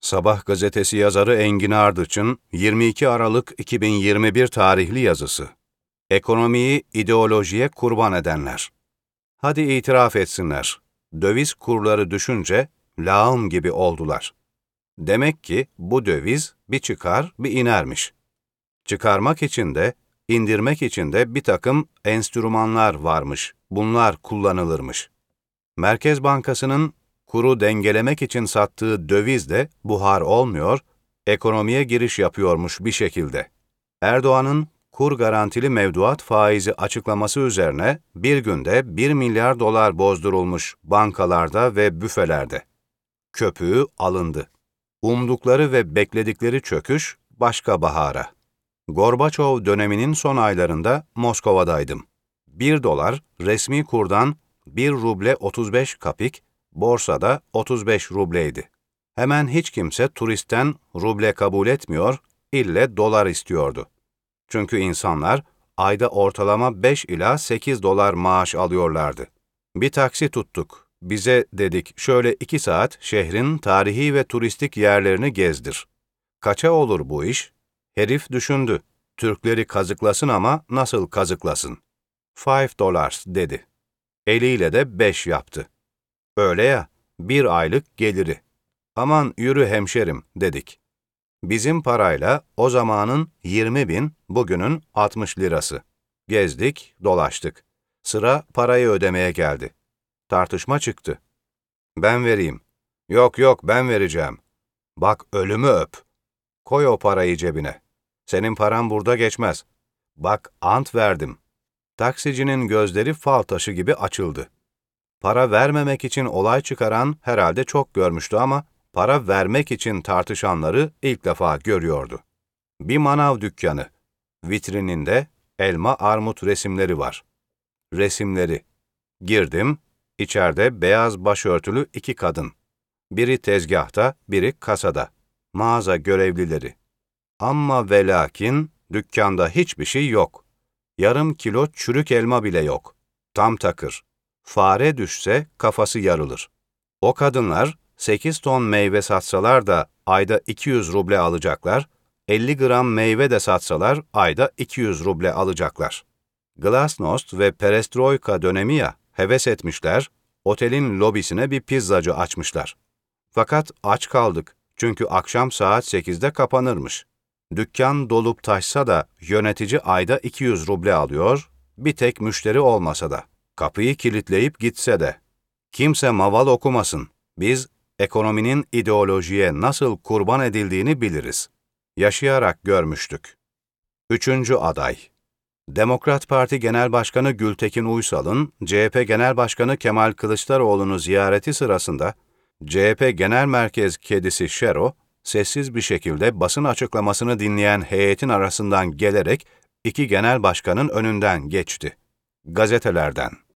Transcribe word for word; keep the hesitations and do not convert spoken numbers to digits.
Sabah gazetesi yazarı Engin Ardıç'ın yirmi iki Aralık iki bin yirmi bir tarihli yazısı. Ekonomiyi ideolojiye kurban edenler. Hadi itiraf etsinler. Döviz kurları düşünce lağım gibi oldular. Demek ki bu döviz bir çıkar bir inermiş. Çıkarmak için de, indirmek için de bir takım enstrümanlar varmış. Bunlar kullanılırmış. Merkez Bankası'nın kuru dengelemek için sattığı döviz de buhar olmuyor, ekonomiye giriş yapıyormuş bir şekilde. Erdoğan'ın kur garantili mevduat faizi açıklaması üzerine bir günde bir milyar dolar bozdurulmuş bankalarda ve büfelerde. Köpüğü alındı. Umdukları ve bekledikleri çöküş başka bahara. Gorbaçov döneminin son aylarında Moskova'daydım. Bir dolar resmi kurdan bir ruble otuz beş kapik, borsada otuz beş rubleydi. Hemen hiç kimse turistten ruble kabul etmiyor, ille dolar istiyordu. Çünkü insanlar ayda ortalama beş ila sekiz dolar maaş alıyorlardı. Bir taksi tuttuk. Bize dedik şöyle iki saat şehrin tarihi ve turistik yerlerini gezdir. Kaça olur bu iş? Herif düşündü. Türkleri kazıklasın ama nasıl kazıklasın? Five dollars dedi. Eliyle de beş yaptı. Öyle ya, bir aylık geliri. Aman yürü hemşerim dedik. Bizim parayla o zamanın yirmi bin, bugünün altmış lirası. Gezdik, dolaştık. Sıra parayı ödemeye geldi. Tartışma çıktı. Ben vereyim. Yok yok ben vereceğim. Bak ölümü öp. Koy o parayı cebine. Senin paran burada geçmez. Bak ant verdim. Taksicinin gözleri fal taşı gibi açıldı. Para vermemek için olay çıkaran herhalde çok görmüştü ama para vermek için tartışanları ilk defa görüyordu. Bir manav dükkanı. Vitrininde elma armut resimleri var. Resimleri. Girdim, içeride beyaz başörtülü iki kadın. Biri tezgahta, biri kasada. Mağaza görevlileri. Amma ve lakin dükkanda hiçbir şey yok. Yarım kilo çürük elma bile yok. Tam takır. Fare düşse kafası yarılır. O kadınlar sekiz ton meyve satsalar da ayda iki yüz ruble alacaklar, elli gram meyve de satsalar ayda iki yüz ruble alacaklar. Glasnost ve Perestroika dönemi ya, heves etmişler, otelin lobisine bir pizzacı açmışlar. Fakat aç kaldık çünkü akşam saat sekizde kapanırmış. Dükkan dolup taşsa da yönetici ayda iki yüz ruble alıyor, bir tek müşteri olmasa da. Kapıyı kilitleyip gitse de. Kimse maval okumasın. Biz ekonominin ideolojiye nasıl kurban edildiğini biliriz. Yaşayarak görmüştük. Üçüncü aday. Demokrat Parti Genel Başkanı Gültekin Uysal'ın C H P Genel Başkanı Kemal Kılıçdaroğlu'nu ziyareti sırasında C H P Genel Merkez kedisi Şero, sessiz bir şekilde basın açıklamasını dinleyen heyetin arasından gelerek iki genel başkanın önünden geçti. Gazetelerden.